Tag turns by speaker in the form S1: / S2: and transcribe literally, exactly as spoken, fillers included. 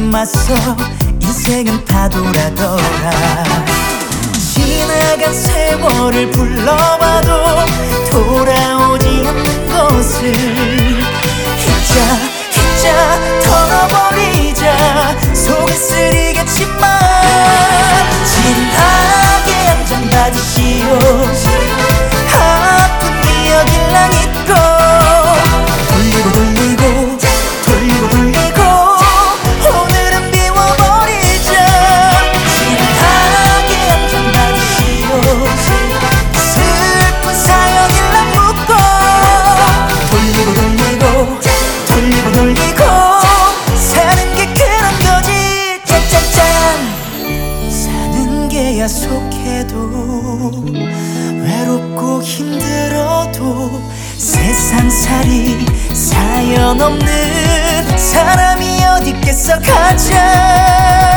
S1: 맞서 인생은 파도라더라. 지나간 세월을 불러봐도 돌아오지 않는 것을 잊자 잊자 털어버리자. 속은 쓰리겠지만 진하게 한 잔 받으시오. 아픈 기억을 난 잊고 돌리고 돌리고 돌리고 돌리고 오늘은 비워버리자. 진하게 한 잔 받으시오. 슬픈 사연을 난 묻고 돌리고 돌리고 돌리고 돌리고 사는 게 그런 거지. 짠짠짠. 사는 게 야속해도 외롭고 힘들어도 세상살이 사연 없는 사람이 어디 있겠어. 가자.